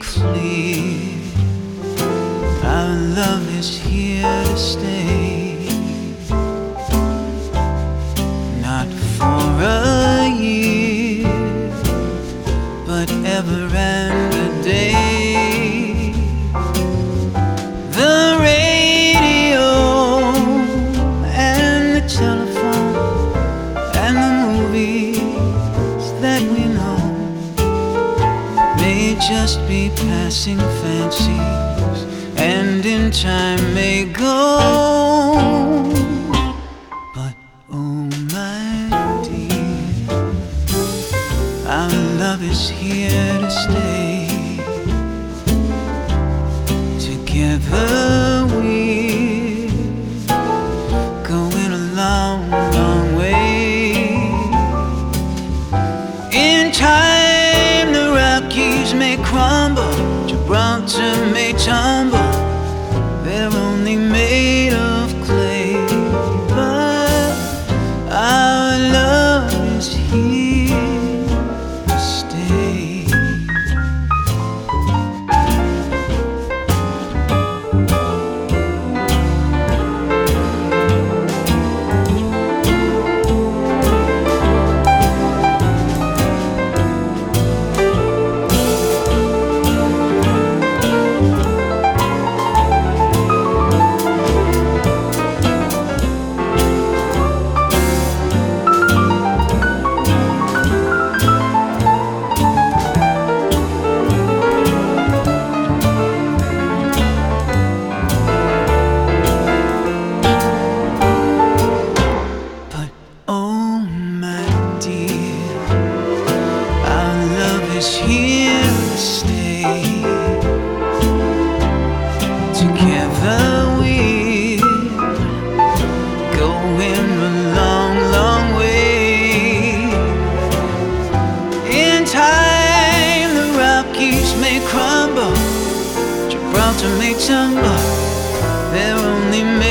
flee. Our love is here to stay, not for a year, but ever and a day. The radio and the telephone and the movies that we know may just be passing fancies, and in time may go. But oh my dear, our love is here to stay. Together we're going a long, long way. In time the Rockies may crumble, Gibraltar may tumble, they're only made of clay. But our love is here to stay. Is here to stay. Together we're going a long, long way. In time the Rockies may crumble, Gibraltar may tumble, they're only made